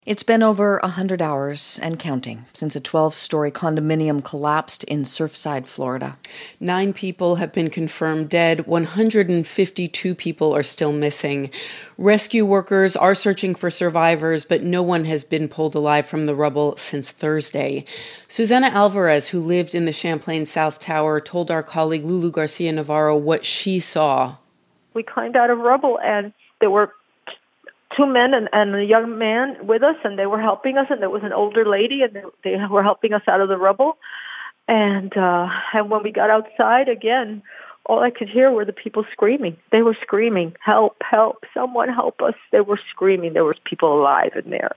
It's been over 100 hours and counting since a 12-story condominium collapsed in Surfside, Florida. 9 people have been confirmed dead. 152 people are still missing. Rescue workers are searching for survivors, but no one has been pulled alive from the rubble since Thursday. Susana Alvarez, who lived in the Champlain South Tower, told our colleague Lulu Garcia Navarro what she saw. We climbed out of rubble, and there were 2 men and a young man with us, and they were helping us, and there was an older lady, and they were helping us out of the rubble. And when we got outside again, all I could hear were the people screaming. They were screaming, "Help, help, someone help us." They were screaming. There was people alive in there.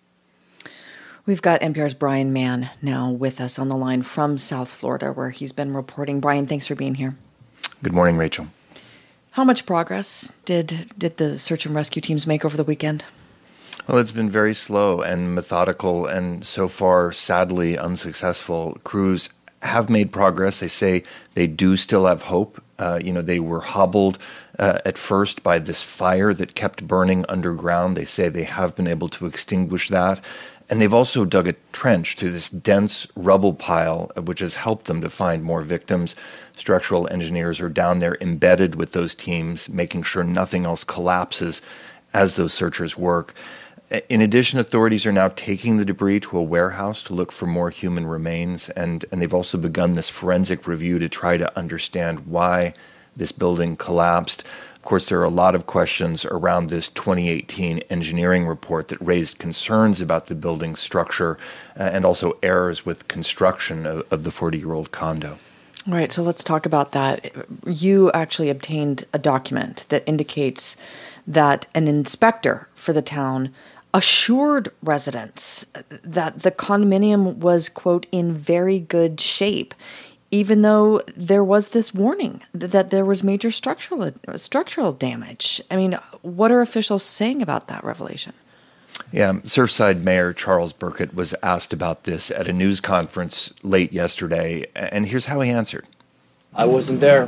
We've got NPR's Brian Mann now with us on the line from South Florida, where he's been reporting. Brian, thanks for being here. Good morning, Rachel. How much progress did the search and rescue teams make over the weekend? Well, it's been very slow and methodical, and so far, sadly, unsuccessful. Crews have made progress. They say they do still have hope. They were hobbled at first by this fire that kept burning underground. They say they have been able to extinguish that. And they've also dug a trench through this dense rubble pile, which has helped them to find more victims. Structural engineers are down there embedded with those teams, making sure nothing else collapses as those searchers work. In addition, authorities are now taking the debris to a warehouse to look for more human remains, and they've also begun this forensic review to try to understand why this building collapsed. Of course, there are a lot of questions around this 2018 engineering report that raised concerns about the building's structure and also errors with construction of the 40-year-old condo. All right, so let's talk about that. You actually obtained a document that indicates that an inspector for the town assured residents that the condominium was, quote, in very good shape, even though there was this warning that there was major structural damage. I mean, what are officials saying about that revelation? Yeah, Surfside Mayor Charles Burkett was asked about this at a news conference late yesterday, and here's how he answered. I wasn't there,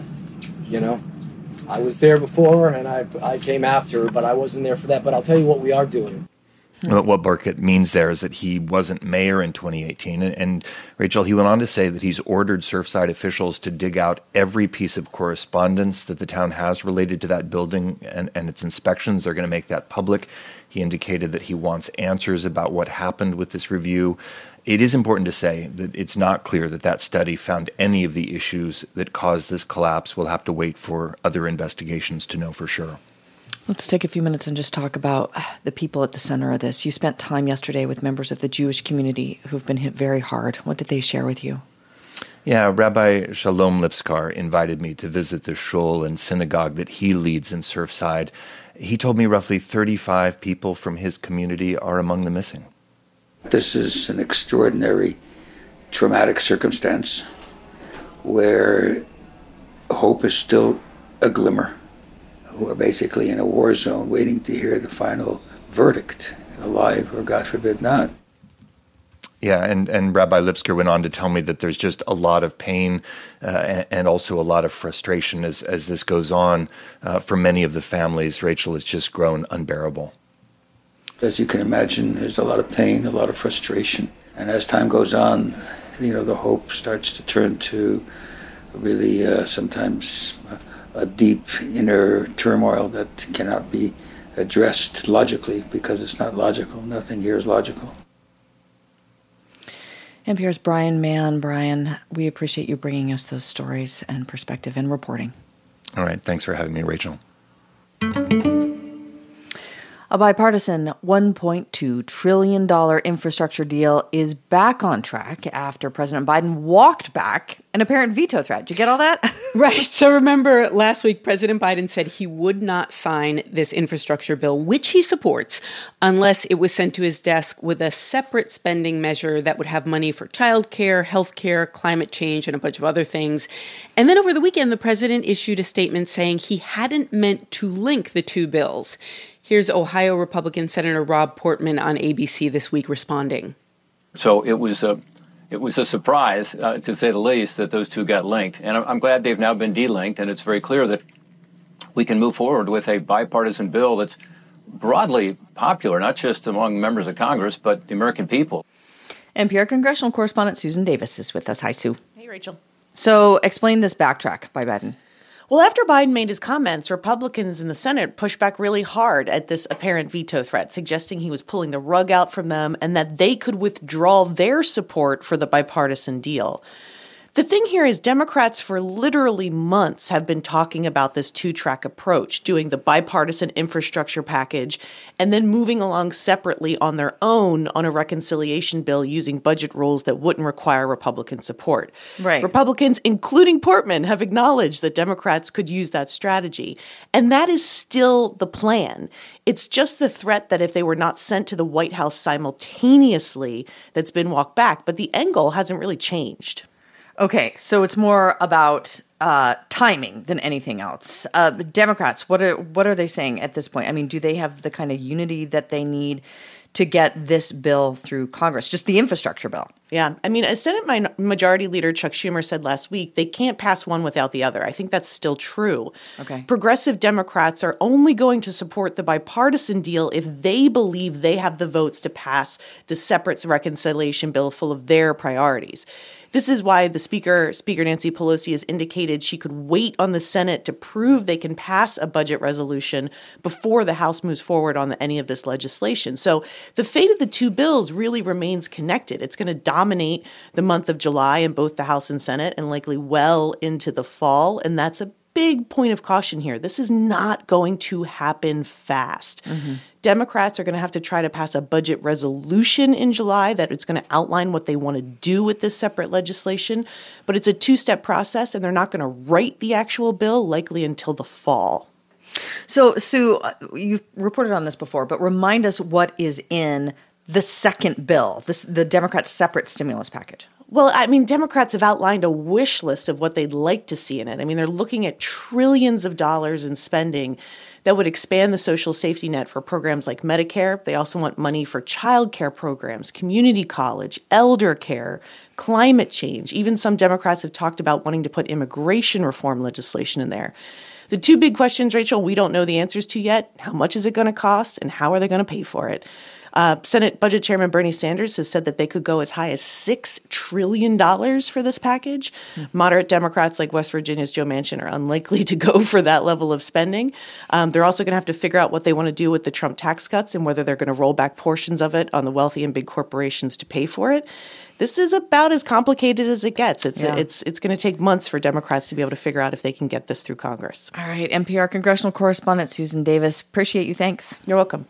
I was there before, and I came after, but I wasn't there for that. But I'll tell you what we are doing. What Burkett means there is that he wasn't mayor in 2018. And Rachel, he went on to say that he's ordered Surfside officials to dig out every piece of correspondence that the town has related to that building and its inspections. They're going to make that public. He indicated that he wants answers about what happened with this review. It is important to say that it's not clear that that study found any of the issues that caused this collapse. We'll have to wait for other investigations to know for sure. Let's take a few minutes and just talk about the people at the center of this. You spent time yesterday with members of the Jewish community who've been hit very hard. What did they share with you? Yeah, Rabbi Shalom Lipskar invited me to visit the shul and synagogue that he leads in Surfside. He told me roughly 35 people from his community are among the missing. This is an extraordinary, traumatic circumstance where hope is still a glimmer. Who are basically in a war zone waiting to hear the final verdict, alive or, God forbid, not. Yeah, and Rabbi Lipsker went on to tell me that there's just a lot of pain and also a lot of frustration as this goes on for many of the families. Rachel, it's just grown unbearable. As you can imagine, there's a lot of pain, a lot of frustration. And as time goes on, the hope starts to turn to really sometimes a deep inner turmoil that cannot be addressed logically because it's not logical. Nothing here is logical. NPR's Brian Mann. Brian, we appreciate you bringing us those stories and perspective and reporting. All right. Thanks for having me, Rachel. A bipartisan $1.2 trillion infrastructure deal is back on track after President Biden walked back an apparent veto threat. Did you get all that? Right. So remember, last week, President Biden said he would not sign this infrastructure bill, which he supports, unless it was sent to his desk with a separate spending measure that would have money for childcare, healthcare, climate change, and a bunch of other things. And then over the weekend, the president issued a statement saying he hadn't meant to link the two bills. Here's Ohio Republican Senator Rob Portman on ABC This Week responding. So it was a surprise, to say the least, that those two got linked. And I'm glad they've now been delinked, and it's very clear that we can move forward with a bipartisan bill that's broadly popular, not just among members of Congress, but the American people. NPR congressional correspondent Susan Davis is with us. Hi, Sue. Hey, Rachel. So explain this backtrack by Biden. Well, after Biden made his comments, Republicans in the Senate pushed back really hard at this apparent veto threat, suggesting he was pulling the rug out from them and that they could withdraw their support for the bipartisan deal. The thing here is Democrats for literally months have been talking about this two-track approach, doing the bipartisan infrastructure package and then moving along separately on their own on a reconciliation bill using budget rules that wouldn't require Republican support. Right. Republicans, including Portman, have acknowledged that Democrats could use that strategy. And that is still the plan. It's just the threat that if they were not sent to the White House simultaneously, that's been walked back. But the angle hasn't really changed. Okay, so it's more about timing than anything else. Democrats, what are they saying at this point? I mean, do they have the kind of unity that they need to get this bill through Congress, just the infrastructure bill? Yeah. I mean, as Senate Majority Leader Chuck Schumer said last week, they can't pass one without the other. I think that's still true. Okay. Progressive Democrats are only going to support the bipartisan deal if they believe they have the votes to pass the separate reconciliation bill full of their priorities. This is why the Speaker Nancy Pelosi, has indicated she could wait on the Senate to prove they can pass a budget resolution before the House moves forward on any of this legislation. So the fate of the two bills really remains connected. It's going to dominate the month of July in both the House and Senate and likely well into the fall. And that's a big point of caution here. This is not going to happen fast. Mm-hmm. Democrats are going to have to try to pass a budget resolution in July that it's going to outline what they want to do with this separate legislation. But it's a two-step process, and they're not going to write the actual bill likely until the fall. So, Sue, you've reported on this before, but remind us what is in the second bill, the Democrats' separate stimulus package. Well, I mean, Democrats have outlined a wish list of what they'd like to see in it. I mean, they're looking at trillions of dollars in spending that would expand the social safety net for programs like Medicare. They also want money for child care programs, community college, elder care, climate change. Even some Democrats have talked about wanting to put immigration reform legislation in there. The two big questions, Rachel, we don't know the answers to yet. How much is it going to cost, and how are they going to pay for it? Senate Budget Chairman Bernie Sanders has said that they could go as high as $6 trillion for this package. Mm-hmm. Moderate Democrats like West Virginia's Joe Manchin are unlikely to go for that level of spending. They're also going to have to figure out what they want to do with the Trump tax cuts and whether they're going to roll back portions of it on the wealthy and big corporations to pay for it. This is about as complicated as it gets. It's going to take months for Democrats to be able to figure out if they can get this through Congress. All right, NPR congressional correspondent Susan Davis. Appreciate you. Thanks. You're welcome.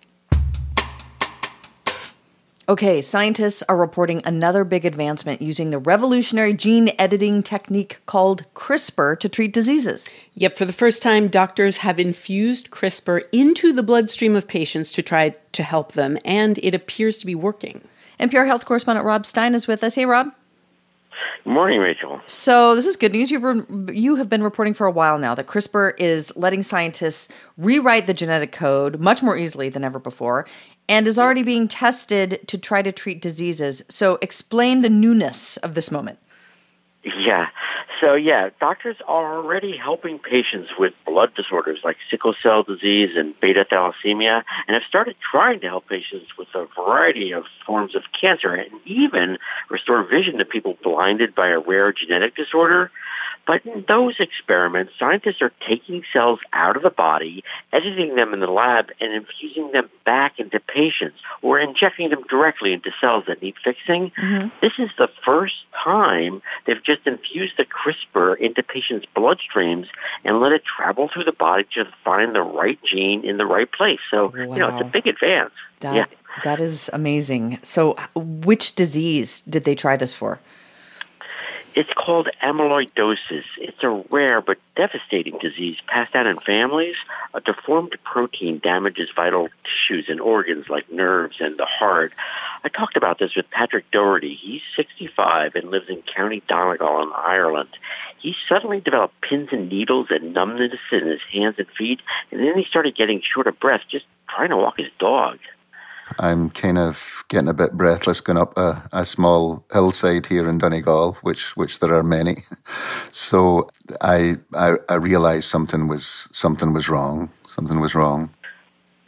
Okay, scientists are reporting another big advancement using the revolutionary gene editing technique called CRISPR to treat diseases. Yep, for the first time, doctors have infused CRISPR into the bloodstream of patients to try to help them, and it appears to be working. NPR health correspondent Rob Stein is with us. Hey, Rob. Good morning, Rachel. So this is good news. You have been reporting for a while now that CRISPR is letting scientists rewrite the genetic code much more easily than ever before, and is already being tested to try to treat diseases. So explain the newness of this moment. Yeah. So, doctors are already helping patients with blood disorders like sickle cell disease and beta thalassemia, and have started trying to help patients with a variety of forms of cancer and even restore vision to people blinded by a rare genetic disorder. But in those experiments, scientists are taking cells out of the body, editing them in the lab, and infusing them back into patients, or injecting them directly into cells that need fixing. Mm-hmm. This is the first time they've just infused the CRISPR into patients' bloodstreams and let it travel through the body to find the right gene in the right place. So, wow. It's a big advance. That is amazing. So which disease did they try this for? It's called amyloidosis. It's a rare but devastating disease passed down in families. A deformed protein damages vital tissues and organs like nerves and the heart. I talked about this with Patrick Doherty. He's 65 and lives in County Donegal in Ireland. He suddenly developed pins and needles and numbness in his hands and feet, and then he started getting short of breath just trying to walk his dog. I'm kind of getting a bit breathless going up a small hillside here in Donegal, which there are many. So I realized something was wrong. Something was wrong.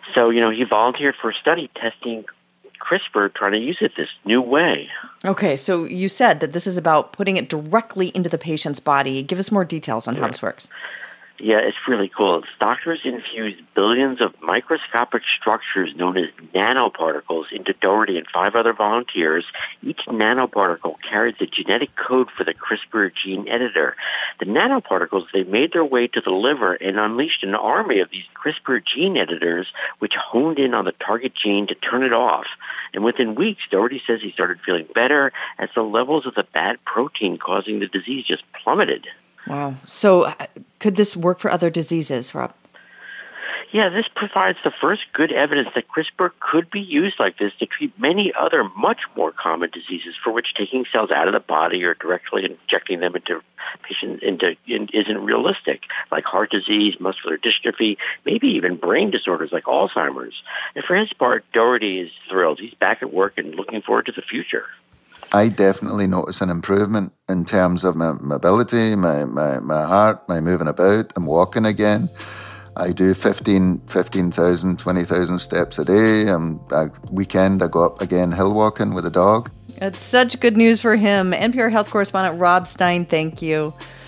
So, he volunteered for a study testing CRISPR, trying to use it this new way. Okay, so you said that this is about putting it directly into the patient's body. Give us more details on how this works. Yeah, it's really cool. Doctors infuse billions of microscopic structures known as nanoparticles into Doherty and 5 other volunteers. Each nanoparticle carries the genetic code for the CRISPR gene editor. The nanoparticles, they made their way to the liver and unleashed an army of these CRISPR gene editors, which honed in on the target gene to turn it off. And within weeks, Doherty says he started feeling better as the levels of the bad protein causing the disease just plummeted. Wow. So could this work for other diseases, Rob? Yeah, this provides the first good evidence that CRISPR could be used like this to treat many other much more common diseases for which taking cells out of the body or directly injecting them into patients isn't realistic, like heart disease, muscular dystrophy, maybe even brain disorders like Alzheimer's. And for his part, Doherty is thrilled. He's back at work and looking forward to the future. I definitely notice an improvement in terms of my mobility, my heart, my moving about. I'm walking again. I do 15,000, 20,000 steps a day. Weekend, I go up again hill walking with a dog. It's such good news for him. NPR health correspondent Rob Stein, thank you.